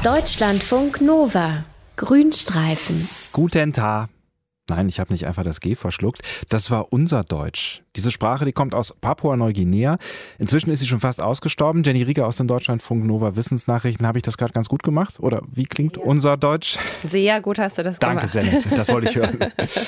Deutschlandfunk Nova. Grünstreifen. Guten Tag. Nein, ich habe nicht einfach das G verschluckt. Das war unser Deutsch. Diese Sprache, die kommt aus Papua-Neuguinea. Inzwischen ist sie schon fast ausgestorben. Jenny Rieger aus den Deutschlandfunk Nova Wissensnachrichten. Habe ich das gerade ganz gut gemacht? Oder wie klingt unser Deutsch? Sehr gut hast du das gemacht. Danke, sehr nett. Das wollte ich hören.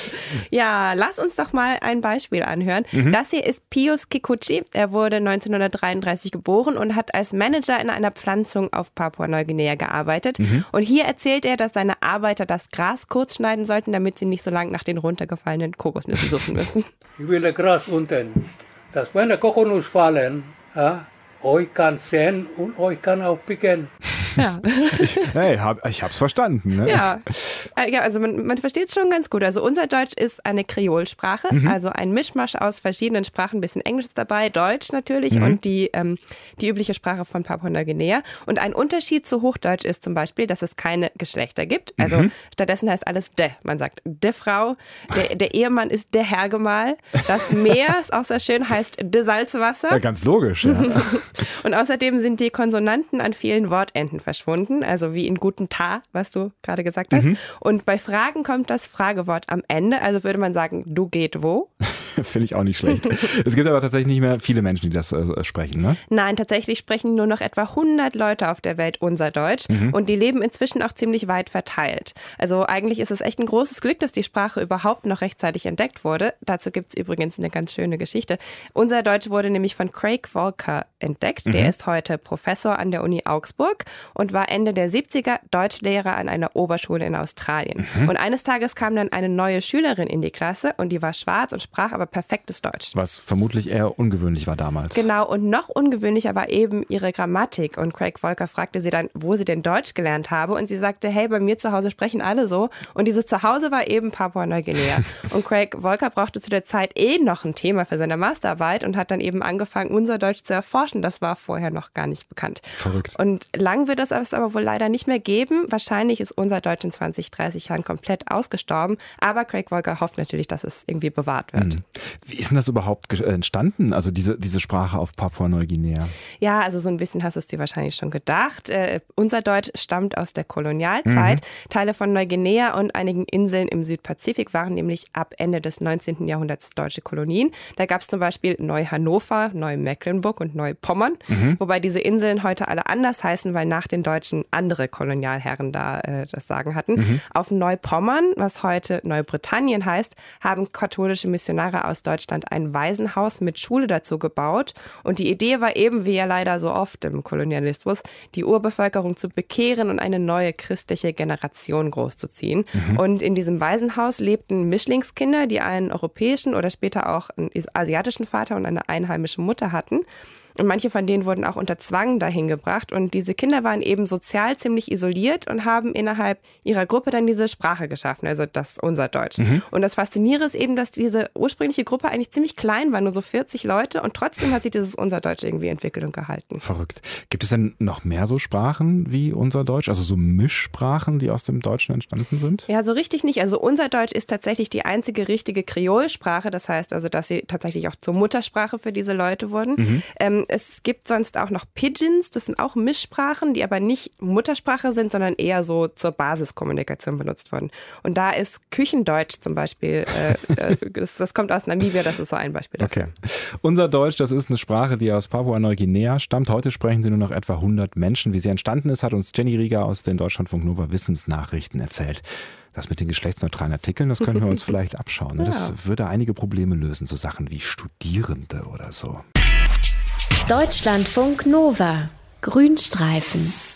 Ja, lass uns doch mal ein Beispiel anhören. Das hier ist Pius Kikuchi. Er wurde 1933 geboren und hat als Manager in einer Pflanzung auf Papua-Neuguinea gearbeitet. Und hier erzählt er, dass seine Arbeiter das Gras kurz schneiden sollten, damit sie nicht so lange nach den runtergefallenen Kokosnüssen suchen müssen. Ich will das Gras unten, dass meine Kokosnüsse fallen, euch kann sehen und euch kann auch picken. Ja. Ich hab's verstanden. Ne? Ja, also man versteht es schon ganz gut. Also unser Deutsch ist eine Kreolsprache, also ein Mischmasch aus verschiedenen Sprachen, ein bisschen Englisch ist dabei, Deutsch natürlich und die übliche Sprache von Papua-Neuguinea. Und ein Unterschied zu Hochdeutsch ist zum Beispiel, dass es keine Geschlechter gibt. Also stattdessen heißt alles de. Man sagt de Frau, der Ehemann ist de Herrgemahl. Das Meer, ist auch sehr schön, heißt de Salzwasser. Ja, ganz logisch. Ja. Und außerdem sind die Konsonanten an vielen Wortenden verschwunden, also wie in guten Ta, was du gerade gesagt hast. Und bei Fragen kommt das Fragewort am Ende, also würde man sagen, du geht wo? Finde ich auch nicht schlecht. Es gibt aber tatsächlich nicht mehr viele Menschen, die das sprechen, ne? Nein, tatsächlich sprechen nur noch etwa 100 Leute auf der Welt unser Deutsch und die leben inzwischen auch ziemlich weit verteilt. Also eigentlich ist es echt ein großes Glück, dass die Sprache überhaupt noch rechtzeitig entdeckt wurde. Dazu gibt es übrigens eine ganz schöne Geschichte. Unser Deutsch wurde nämlich von Craig Volker entdeckt. Der ist heute Professor an der Uni Augsburg und war Ende der 70er Deutschlehrer an einer Oberschule in Australien. Und eines Tages kam dann eine neue Schülerin in die Klasse und die war schwarz und sprach aber perfektes Deutsch. Was vermutlich eher ungewöhnlich war damals. Genau, und noch ungewöhnlicher war eben ihre Grammatik. Und Craig Volker fragte sie dann, wo sie denn Deutsch gelernt habe. Und sie sagte, hey, bei mir zu Hause sprechen alle so. Und dieses Zuhause war eben Papua-Neuguinea. Und Craig Volker brauchte zu der Zeit noch ein Thema für seine Masterarbeit und hat dann eben angefangen, unser Deutsch zu erforschen. Das war vorher noch gar nicht bekannt. Verrückt. Und lang wird es aber wohl leider nicht mehr geben. Wahrscheinlich ist unser Deutsch in 20, 30 Jahren komplett ausgestorben. Aber Craig Volker hofft natürlich, dass es irgendwie bewahrt wird. Wie ist denn das überhaupt entstanden, also diese Sprache auf Papua-Neuguinea? Ja, also so ein bisschen hast du es dir wahrscheinlich schon gedacht. Unser Deutsch stammt aus der Kolonialzeit. Teile von Neuguinea und einigen Inseln im Südpazifik waren nämlich ab Ende des 19. Jahrhunderts deutsche Kolonien. Da gab es zum Beispiel Neu-Hannover, Neu-Mecklenburg und Neu-Pommern. Wobei diese Inseln heute alle anders heißen, weil nach den Deutschen andere Kolonialherren da das Sagen hatten. Auf Neupommern, was heute Neubritannien heißt, haben katholische Missionare aus Deutschland ein Waisenhaus mit Schule dazu gebaut. Und die Idee war eben, wie ja leider so oft im Kolonialismus, die Urbevölkerung zu bekehren und eine neue christliche Generation großzuziehen. Und in diesem Waisenhaus lebten Mischlingskinder, die einen europäischen oder später auch einen asiatischen Vater und eine einheimische Mutter hatten. Und manche von denen wurden auch unter Zwang dahin gebracht. Und diese Kinder waren eben sozial ziemlich isoliert und haben innerhalb ihrer Gruppe dann diese Sprache geschaffen, also das unser Deutsch. Und das Faszinierende ist eben, dass diese ursprüngliche Gruppe eigentlich ziemlich klein war, nur so 40 Leute. Und trotzdem hat sich dieses unser Deutsch irgendwie entwickelt und gehalten. Verrückt. Gibt es denn noch mehr so Sprachen wie unser Deutsch? Also so Mischsprachen, die aus dem Deutschen entstanden sind? Ja, so richtig nicht. Also unser Deutsch ist tatsächlich die einzige richtige Kreolsprache. Das heißt also, dass sie tatsächlich auch zur Muttersprache für diese Leute wurden. Es gibt sonst auch noch Pidgins, das sind auch Mischsprachen, die aber nicht Muttersprache sind, sondern eher so zur Basiskommunikation benutzt wurden. Und da ist Küchendeutsch zum Beispiel, das kommt aus Namibia, das ist so ein Beispiel dafür. Okay. Unser Deutsch, das ist eine Sprache, die aus Papua-Neuguinea stammt. Heute sprechen sie nur noch etwa 100 Menschen. Wie sie entstanden ist, hat uns Jenny Rieger aus den Deutschlandfunk Nova Wissensnachrichten erzählt. Das mit den geschlechtsneutralen Artikeln, das können wir uns vielleicht abschauen. Ne? Das würde einige Probleme lösen, so Sachen wie Studierende oder so. Deutschlandfunk Nova. Grünstreifen.